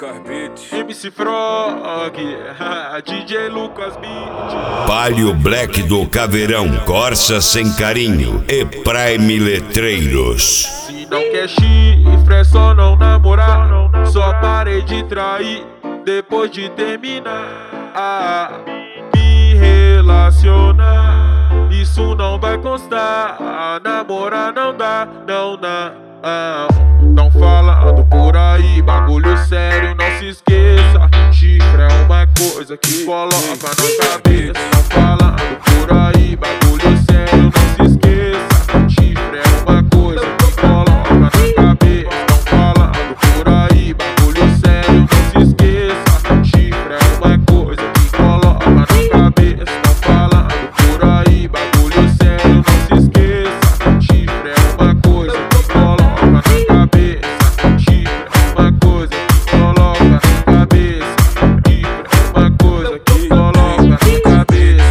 Lucas Beats, MC Frog, DJ Lucas Beats. Palio Black do Caveirão, Corsa Sem Carinho e Prime Letreiros. Se não quer chifre é só não namorar. Só parei de trair depois de terminar. Me relacionar, isso não vai constar. Namorar não dá, não dá. Não falando por aí, bagulho sério, não se esqueça. Chifre é uma coisa que coloca na cabeça. Não falando por aí, bagulho sério, não se esqueça. Chifre é uma coisa que coloca na cabeça. Não falando por aí, bagulho sério, não se esqueça. Chifre é uma coisa que coloca na cabeça. Não falando por aí, bagulho sério, não se esqueça. Chifre é uma coisa que coloca na cabeça. Chifre é uma coisa que coloca na cabeça. Chifre é uma coisa que coloca na cabeça.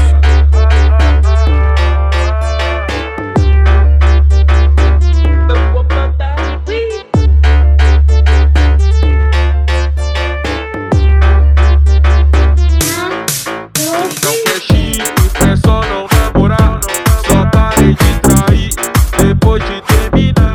Não quer chifre, é só não namorar. Só parei de trair depois de terminar.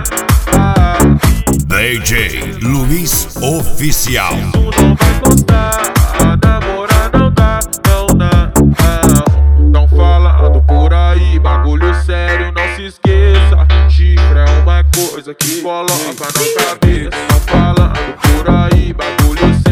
DJ Luiz Oficial. Isso não vai constar. Namorar não dá, não dá. Não falando por aí, bagulho sério, não se esqueça. Chifre é uma coisa que coloca na cabeça. Não falando por aí, bagulho sério.